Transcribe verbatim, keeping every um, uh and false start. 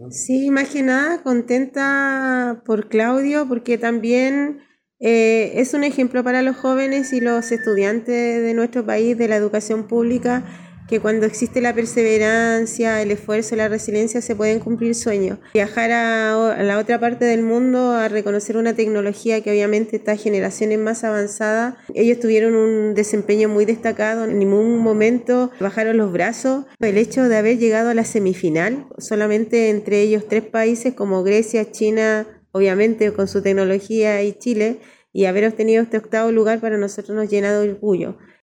Sí, más que nada contenta por Claudio porque también eh, es un ejemplo para los jóvenes y los estudiantes de nuestro país de la educación pública que cuando existe la perseverancia, el esfuerzo, la resiliencia se pueden cumplir sueños. Viajar a, a la otra parte del mundo a reconocer una tecnología que obviamente está a generaciones más avanzadas, ellos tuvieron un desempeño muy destacado, en ningún momento bajaron los brazos. El hecho de haber llegado a la semifinal, solamente entre ellos tres países como Grecia, China, obviamente con su tecnología y Chile, y haber obtenido este octavo lugar para nosotros nos llena de orgullo.